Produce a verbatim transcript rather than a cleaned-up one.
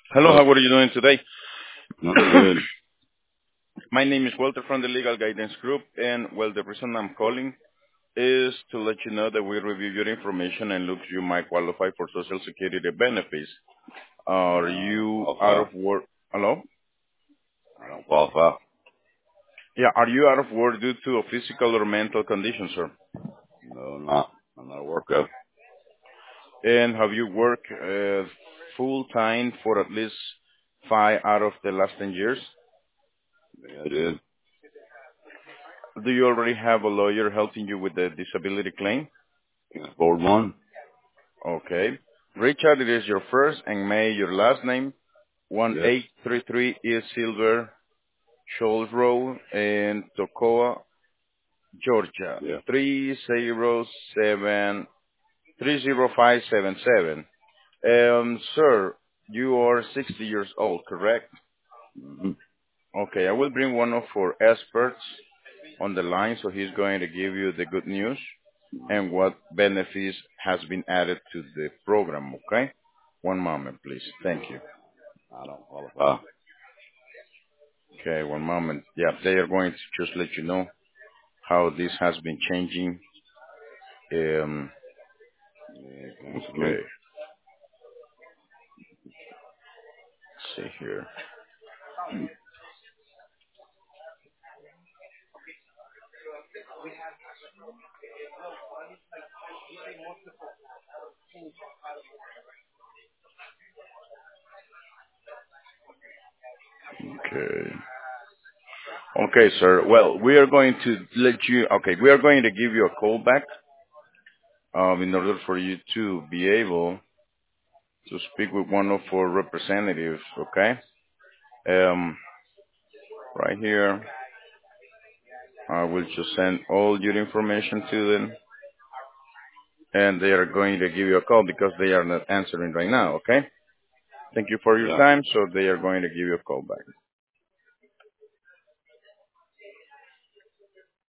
Hello, Oh, how are you doing today? not good. My name is Walter from the Legal Guidance Group, and well, the reason I'm calling is to let you know that we review your information and look you might qualify for Social Security benefits. Are No, I don't you out qualify. of work? Hello? I don't qualify. Yeah, are you out of work due to a physical or mental condition, sir? No, I'm not. I'm not a worker. And have you worked uh, full time for at least five out of the last ten years? Yeah, I did. Do you already have a lawyer helping you with the disability claim? Can I afford one? Okay. Richard, it is your first and May your last name. Yes. one eight three three East Silver Shoals Road in Toccoa, Georgia. Yeah. three zero seven three zero five seven seven. Um, sir, you are sixty years old, correct? Mm-hmm. Okay, I will bring one of our experts on the line, so he's going to give you the good news and what benefits has been added to the program, okay? One moment, please. Thank you. I don't qualify. Okay, one moment. Yeah, they are going to just let you know how this has been changing. Um, Yeah, cancel me. okay, see here. Okay. Okay, sir. Well, we are going to let you, okay, we are going to give you a call back um, in order for you to be able to speak with one of our representatives, okay? Um, right here, I will just send all your information to them, and they are going to give you a call because they are not answering right now, okay? Thank you for your Yeah. time, so they are going to give you a call back.